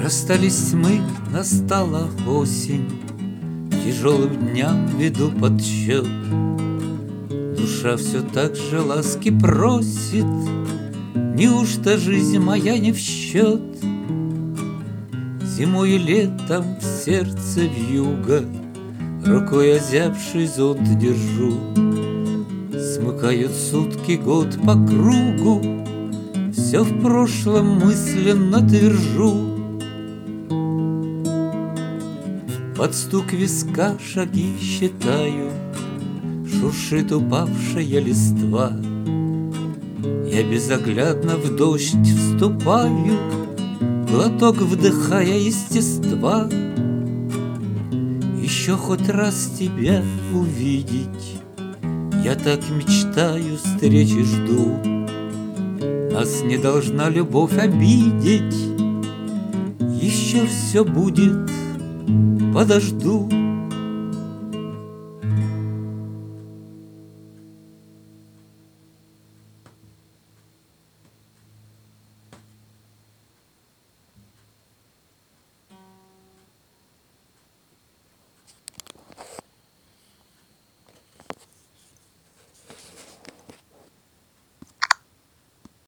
Расстались мы, настала осень, тяжелым дням веду подсчет. Душа все так же ласки просит, неужто жизнь моя не в счет? Зимой и летом в сердце вьюга, рукой озябший зонт держу. Смыкают сутки год по кругу, все в прошлом мысленно твержу. Под стук виска шаги считаю, шуршит упавшая листва. Я безоглядно в дождь вступаю, глоток вдыхая естества. Еще хоть раз тебя увидеть, я так мечтаю, встречи жду. Нас не должна любовь обидеть, еще все будет, подожду.